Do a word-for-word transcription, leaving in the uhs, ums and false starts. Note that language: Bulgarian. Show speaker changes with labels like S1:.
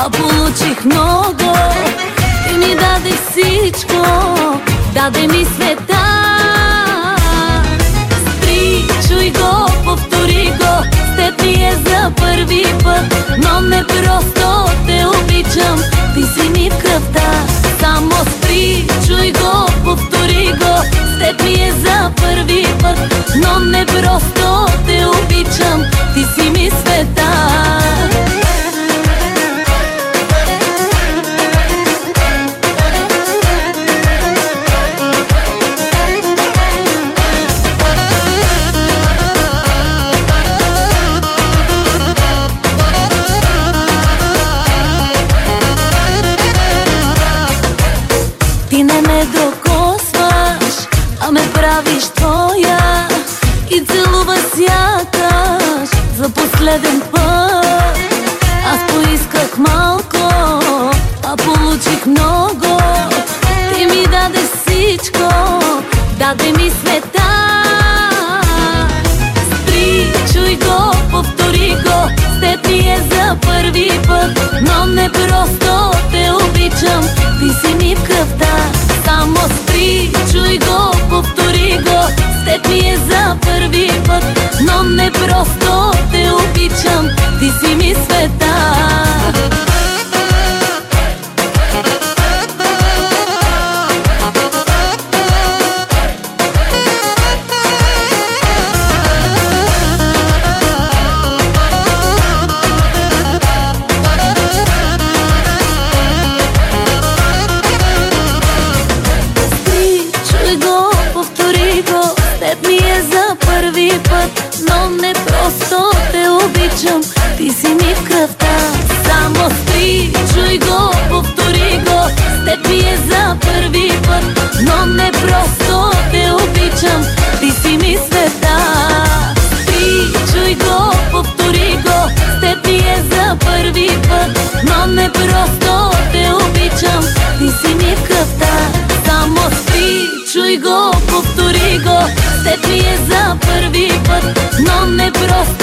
S1: а получих много. Ти ми даде всичко, даде ми света. Спри, чуй го, повтори го, с теб ми е за първи път. Но не просто те обичам, ти си ми в кръвта. Само спри, чуй го, повтори го, с теб ми е за първи път. Но не просто те обичам, ти си ми света. Ти не ме докосваш, а ме правиш твоя и целува сякаш за последен път. Аз поисках малко, а получих много. Ти ми даде всичко, даде ми света. Спри, чуй го, повтори го, с теб ми е за първи път. Но не просто те обичам, ти си ми в кръвта. Само спри, чуй го, повтори го, с теб ми е за първи път. Но не просто те обичам, ти си ми света. Теб ми е за първи път, но не просто те обичам, ти си ми в кръвта. Само спри, чуй го, повтори го, с теб ми е за първи път. Но не просто те обичам, ти си ми света. Спри, чуй го, повтори го, с теб ми е за първи път. Но не просто те обичам, ти си ми в кръвта. Само спри, чуй го, повтори го, с теб ми е за първи път. Но не просто